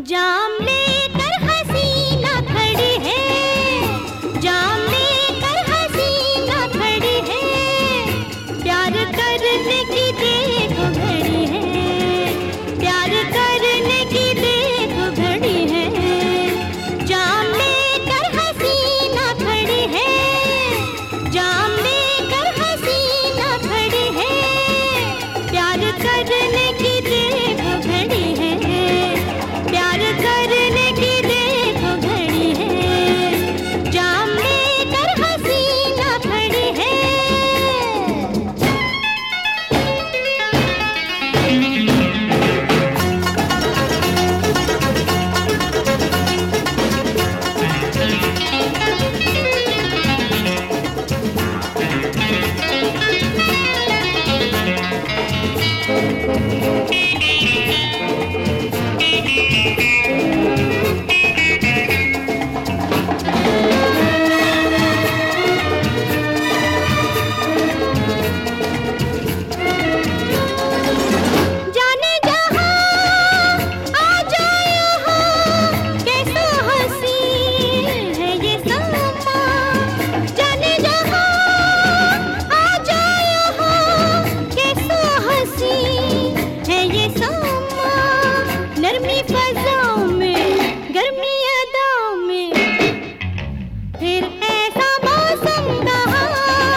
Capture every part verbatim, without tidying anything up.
जाम लेकर हसीना खड़ी है, जाम लेकर हसीना खड़ी है, प्यार करने की देखो घड़ी है, प्यार करने की देखो घड़ी है। जाम लेकर हसीना खड़ी है, जाम लेकर हसीना खड़ी है, प्यार करने की देखो घड़ी है, प्यार करने की देखो घड़ी है। जाम लेकर हसीना खड़ी है। नरमी फज़ाओं में, गर्मी अदाओं में, फिर ऐसा मौसम कहाँ,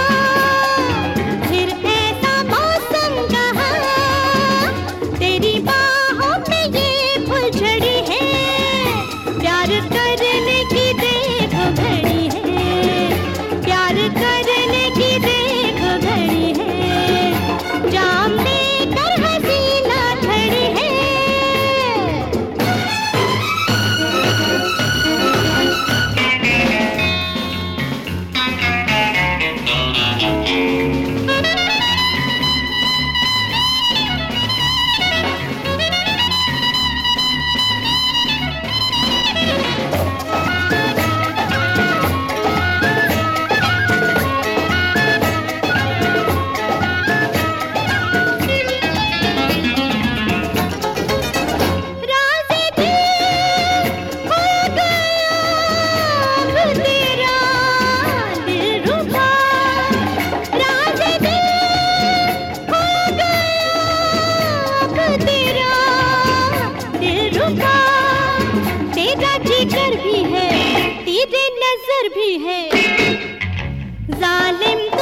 फिर ऐसा मौसम कहाँ, तेरी बाहों में ये फुलझड़ी है, प्यार करने की देखो घड़ी है, प्यार करने की देखो घड़ी है। जाम लेकर हसीना खड़ी है। तेरा जिगर भी है, तेरे नजर भी है, जालिम